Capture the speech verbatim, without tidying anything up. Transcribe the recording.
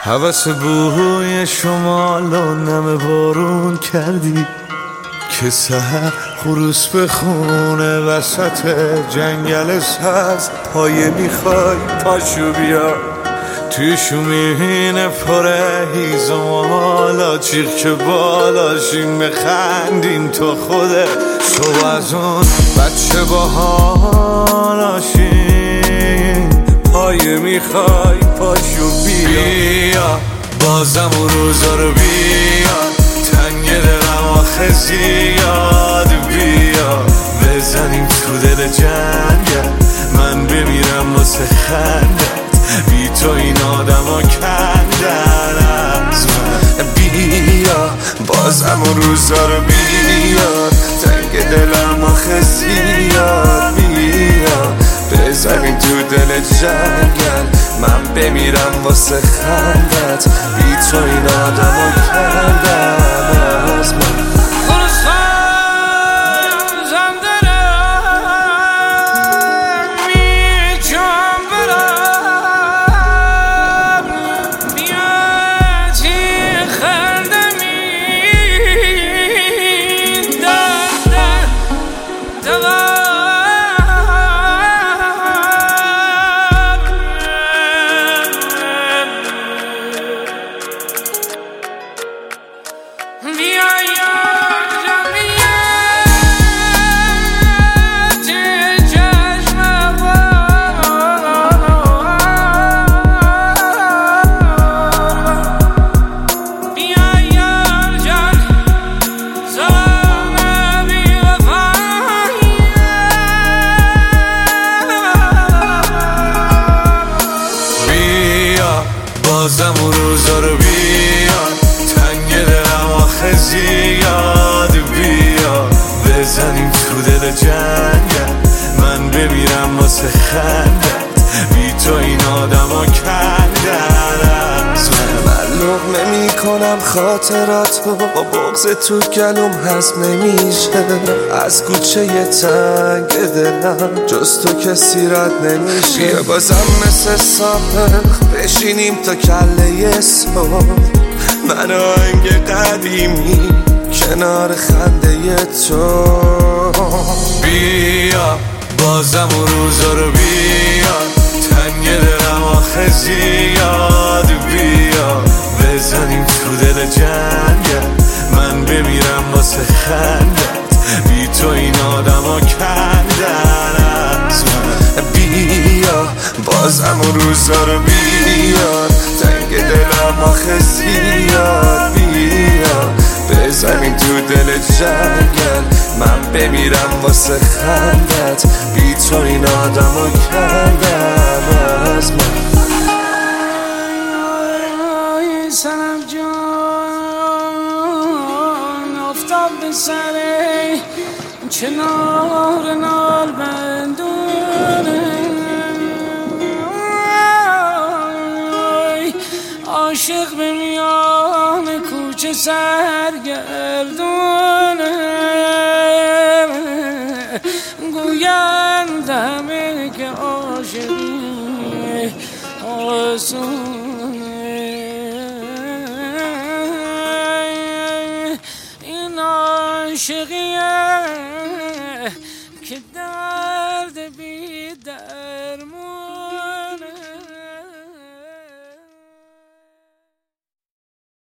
هوس بوی شمال و نم بارون کردی که سحر خروس بخونه وسط جنگل سبز. پایه میخوای پاشو بیا توی شومین پره هیزم حالا چیخ که بالاشیم بخندیم تو خوده شو از اون بچه با حالاشیم. پایه میخوای پاشو بیا بیا بازم اون روزا رو بیا تنگ دلم آخه زیاد بیا بزنیم تو دل جنگل من بمیرم واسه خندت بی تو این آدم ها کندن از من. بیا بازم اون روزا رو بیا تنگ دلم آخه زیاد بیا بزنیم تو دل جنگل من بمیرم واسه خندت بی تو این آدم ها کندن از من. بازم اون روزا رو بیا تنگ دلم آخه زیاد بیا بزنیم تو دل جنگل من بمیرم واسه خندت بی تو این آدم ها کندن از من. من لقمه میکنم خاطراتو با بغض تو گلوم هضم نمیشه از کوچه تنگ دلم جز تو کسی رد نمیشه. بیا بازم مثل سابق بشینیم تا کله صبح من آهنگ قدیمی کنار خنده تو. بیا بازم اون روزا رو بیا تنگ دلم آخه زیاد بیا بزنیم تو دل جنگل من بمیرم واسه خندت بی تو این آدم ها کندن از من. بیا بازم اون روزا رو بیا تنگ دلم آخه زیاد بیا بزنیم تو دل جنگل من بمیرم واسه خندت بی تو این آدم ها کندن از من. سنم جان افتاد به سره کنار نال بندونه عاشق به میان کوچه سرگردونه گویند همه که عاشقی آسونه این عاشقی